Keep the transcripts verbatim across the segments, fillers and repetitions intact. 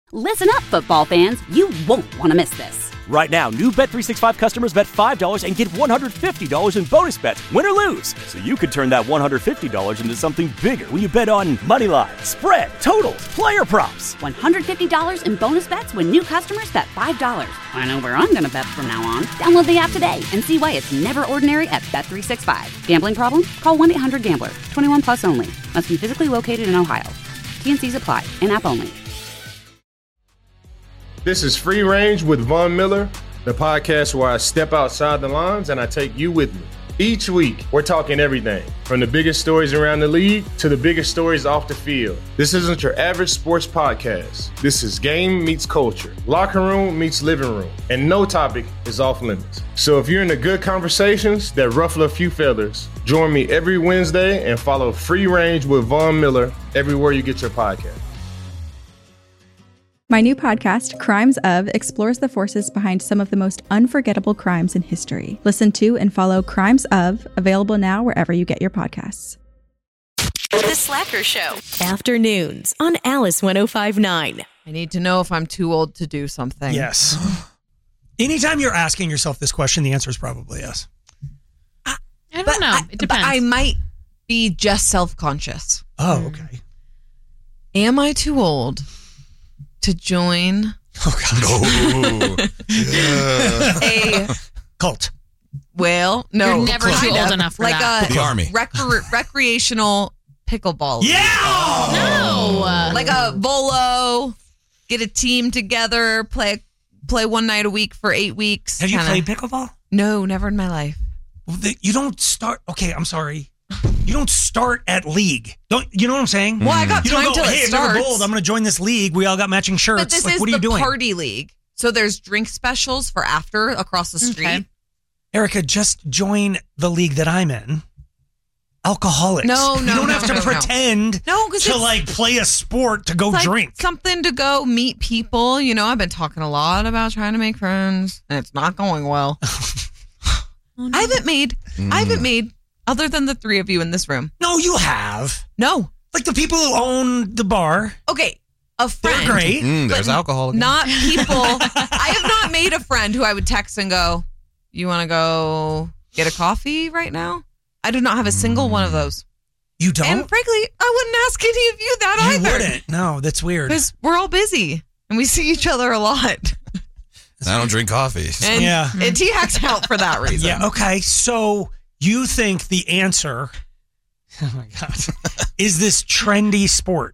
Listen up, football fans. You won't want to miss this. Right now, new Bet three sixty-five customers bet five dollars and get one hundred fifty dollars in bonus bets, win or lose. So you could turn that one hundred fifty dollars into something bigger when you bet on money line, spread, totals, player props. one hundred fifty dollars in bonus bets when new customers bet five dollars. I know where I'm going to bet from now on. Download the app today and see why it's never ordinary at Bet three sixty-five. Gambling problem? Call one eight hundred gambler. twenty-one plus only. Must be physically located in Ohio. T N Cs apply. In-app only. This is Free Range with Von Miller, the podcast where I step outside the lines and I take you with me. Each week, we're talking everything from the biggest stories around the league to the biggest stories off the field. This isn't your average sports podcast. This is game meets culture, locker room meets living room, and no topic is off limits. So if you're into good conversations that ruffle a few feathers, join me every Wednesday and follow Free Range with Von Miller everywhere you get your podcast. My new podcast, Crimes Of, explores the forces behind some of the most unforgettable crimes in history. Listen to and follow Crimes Of, available now wherever you get your podcasts. The Slacker Show. Afternoons on Alice one oh five point nine. I need to know if I'm too old to do something. Yes. Anytime you're asking yourself this question, the answer is probably yes. I, I don't know. I, it depends. But I might be just self-conscious. Oh, okay. Am I too old to join oh, God. No. Yeah. a cult? Well, no. You're never too old enough for like that. A The Army. Recre- recreational pickleball. Yeah! No. Like a Volo, get a team together, play play one night a week for eight weeks. Have you kinda. played pickleball? No, never in my life. Well, the, you don't start. Okay, I'm sorry. You don't start at league. Don't you know what I'm saying? Well, I got you time don't go, till hey, it I've never starts. bowled. I'm going to join this league. We all got matching shirts. But this like, is what are the you doing? party league. So there's drink specials for after across the street. Okay. Erica, just join the league that I'm in. Alcoholics. No, no, You don't no, have to no, no. pretend No, because to it's like play a sport to go like drink. something to go meet people. You know, I've been talking a lot about trying to make friends, and it's not going well. Oh, no. I haven't made. Mm. I haven't made other than the three of you in this room. No, you have. No. Like the people who own the bar. Okay, a friend. They're great. Mm, there's But alcohol again. Not people. I have not made a friend who I would text and go, "You want to go get a coffee right now?" I do not have a single one of those. You don't? And frankly, I wouldn't ask any of you that you either. wouldn't. No, that's weird. Because we're all busy and we see each other a lot. I don't drink coffee. And, Yeah. and T hacks out for that reason. Yeah, okay. So you think the answer, oh my God, is this trendy sport?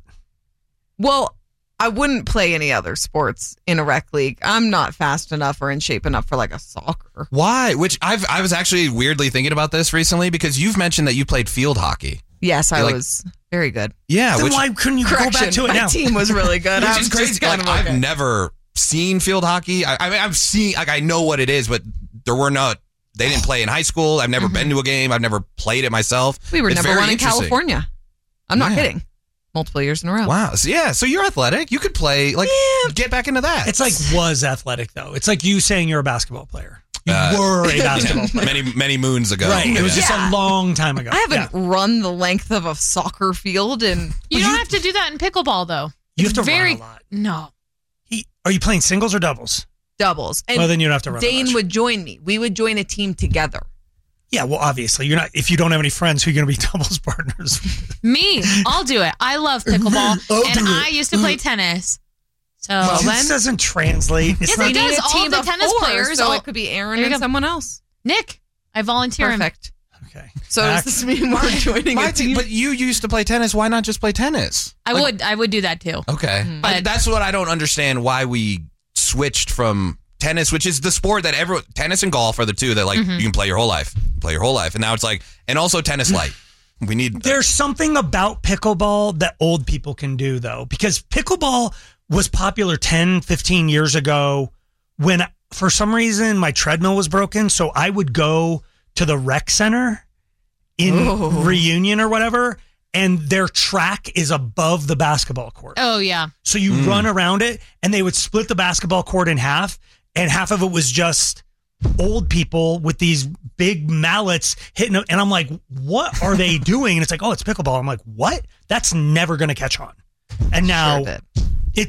Well, I wouldn't play any other sports in a rec league. I'm not fast enough or in shape enough for like a soccer. Why? Which I've I was actually weirdly thinking about this recently because you've mentioned that you played field hocky. Yes, I You're like- was very good. Yeah, Then which, why couldn't you Correction, go back to it my now? team was really good. which I is was crazy. just kind Like, of I've okay. never seen field hockey. I, I mean, I've seen like I know what it is, but there were not. They didn't play in high school. I've never been to a game. I've never played it myself. We were It's number very one in interesting. California. I'm not Yeah. kidding. Multiple years in a row. Wow. So, yeah. So you're athletic. You could play. Like, get back into that. It's like was athletic, though. It's like you saying you're a basketball player. You Uh, were a basketball player. many many moons ago. Right. It was Yeah. just Yeah. a long time ago. I haven't Yeah. run the length of a soccer field and You But don't you- have to do that in pickleball, though. You It's have to very, run a lot. No. He, are you playing singles or doubles? doubles. And Well, then you don't have to run that Dane much. would join me. We would join a team together. Yeah, well, obviously. You're not. If you don't have any friends, who are you going to be doubles partners with? Me. I'll do it. I love pickleball. I'll and do I it. used to play tennis. So Well, this then- doesn't translate. It's Yes, not, it does. need a All team the of tennis four, players, So all- it could be Aaron There you and go. someone else. Nick, I volunteer him. Perfect. Okay. So Back. does this mean we're joining My a team, team? but you used to play tennis. Why not just play tennis? I Like- would. I would do that too. Okay. Mm-hmm. I- But- that's what I don't understand why we switched from tennis, which is the sport that everyone, tennis and golf are the two that like Mm-hmm. you can play your whole life, play your whole life. And now it's like, and also tennis light. We need, There's something about pickleball that old people can do, though, because pickleball was popular ten, fifteen years ago when, for some reason, my treadmill was broken. So I would go to the rec center in Oh. Reunion or whatever, and their track is above the basketball court. Oh yeah. So you run around it, and they would split the basketball court in half, and half of it was just old people with these big mallets hitting them. And I'm like, what are they doing? And it's like, oh, it's pickleball. I'm like, what? That's never going to catch on. And now Sure did. it's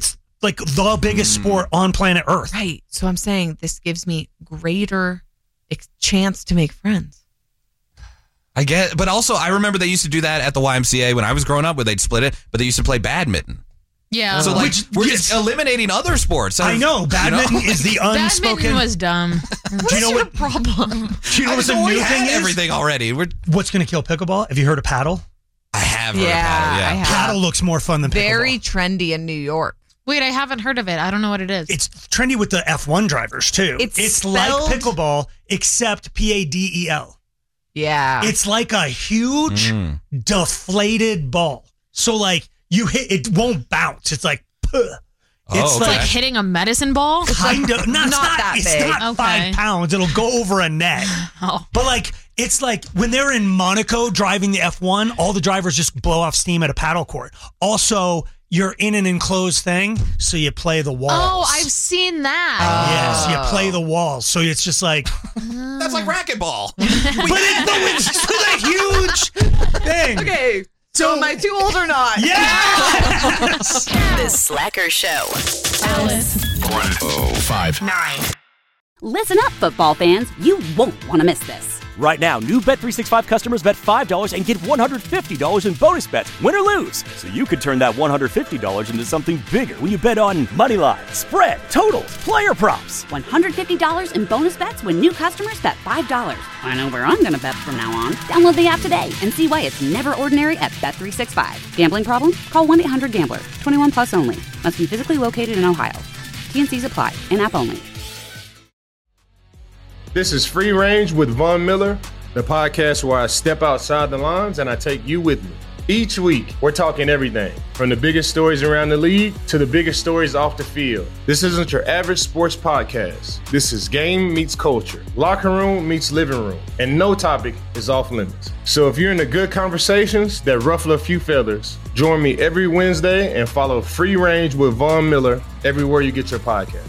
like the biggest Mm. sport on planet Earth. Right. So I'm saying this gives me greater ex- chance to make friends. I get, but also I remember they used to do that at the Y M C A when I was growing up, where they'd split it, but they used to play badminton. Yeah. So like Which- we're yes. just eliminating other sports. I know. Badminton is the unspoken. Badminton was dumb. Do you know what? problem? Do you know I what just the already new had thing is? everything already. We're, What's going to kill pickleball? Have you heard of paddle? I have heard Yeah, of paddle, yeah. I have. Paddle looks more fun than pickleball. Very trendy in New York. Wait, I haven't heard of it. I don't know what it is. It's trendy with the F one drivers too. It's like spelled- pickleball, except P A D E L. Yeah. It's like a huge Mm. deflated ball. So like you hit, it won't bounce. It's like, puh. Oh, It's It's okay. like hitting a medicine ball. kind of not, not it's not that it's big. not Okay. five pounds. It'll go over a net. Oh. But like it's like when they're in Monaco driving the F one, all the drivers just blow off steam at a paddle court. Also, you're in an enclosed thing, so you play the walls. Oh, I've seen that. Yes, you play the walls. So it's just like, That's like racquetball. but, it, but it's just a huge thing. okay. So am I too old or not? Yes! The Slacker Show. Alice. one oh five Nine. Listen up, football fans. You won't want to miss this. Right now, new Bet three sixty-five customers bet five dollars and get one hundred fifty dollars in bonus bets, win or lose. So you could turn that one hundred fifty dollars into something bigger when you bet on money line, spread, totals, player props. one hundred fifty dollars in bonus bets when new customers bet five dollars. I know where I'm going to bet from now on. Download the app today and see why it's never ordinary at Bet three sixty-five. Gambling problem? Call one eight hundred gambler. twenty-one plus only. Must be physically located in Ohio. T N Cs apply. In-app only. This is Free Range with Von Miller, the podcast where I step outside the lines and I take you with me. Each week, we're talking everything from the biggest stories around the league to the biggest stories off the field. This isn't your average sports podcast. This is game meets culture, locker room meets living room, and no topic is off limits. So if you're into good conversations that ruffle a few feathers, join me every Wednesday and follow Free Range with Von Miller everywhere you get your podcast.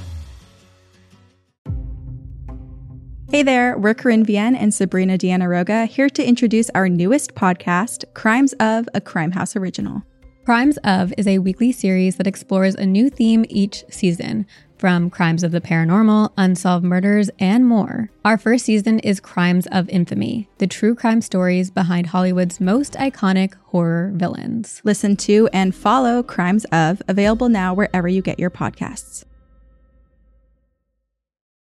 Hey there, we're Corinne Vienne and Sabrina Deanna Roga here to introduce our newest podcast, Crimes of, a Crime House original. Crimes of is a weekly series that explores a new theme each season, from crimes of the paranormal, unsolved murders, and more. Our first season is Crimes of Infamy, the true crime stories behind Hollywood's most iconic horror villains. Listen to and follow Crimes of, available now wherever you get your podcasts.